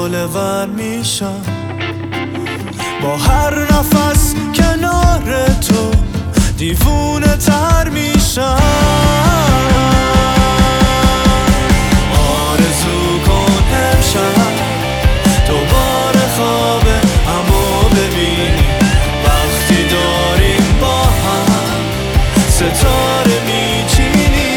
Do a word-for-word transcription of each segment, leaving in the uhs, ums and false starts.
حوله میشم با هر نفس کنار تو دیوونه تر میشم. آرزو کن امشب دوباره خواب همو ببینیم وقتی داریم با هم ستاره میچینیم.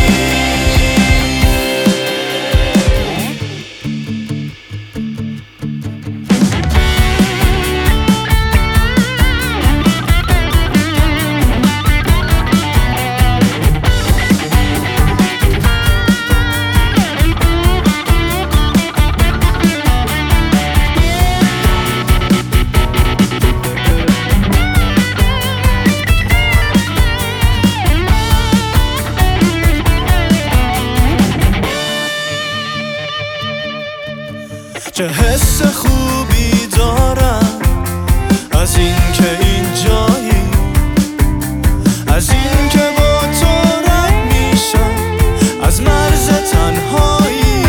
چه حس خوبی دارم از این که اینجایی، از این که با تو رد میشم از مرز تنهایی.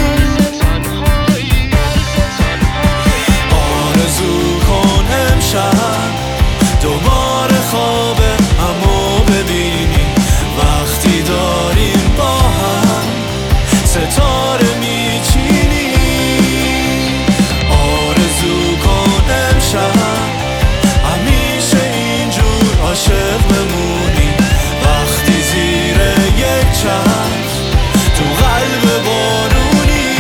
آرزو کن امشب دوباره خواب همو ببینیم وقتی داریم با هم ستاره میچینیم. همیشه اینجور عاشق بمونی وقتی زیر یک چتر تو قلب بارونی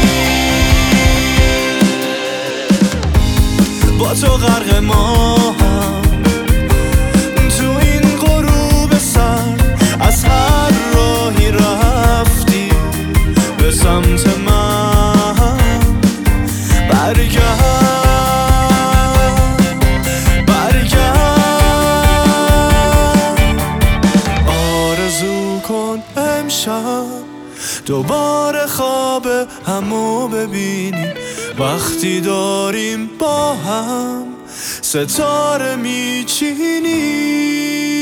با تو غرق ما هم تو این غروب سر از هر راهی رفتی به سمت من برگرد دوباره خواب همو ببینیم وقتی داریم با هم ستاره میچینیم.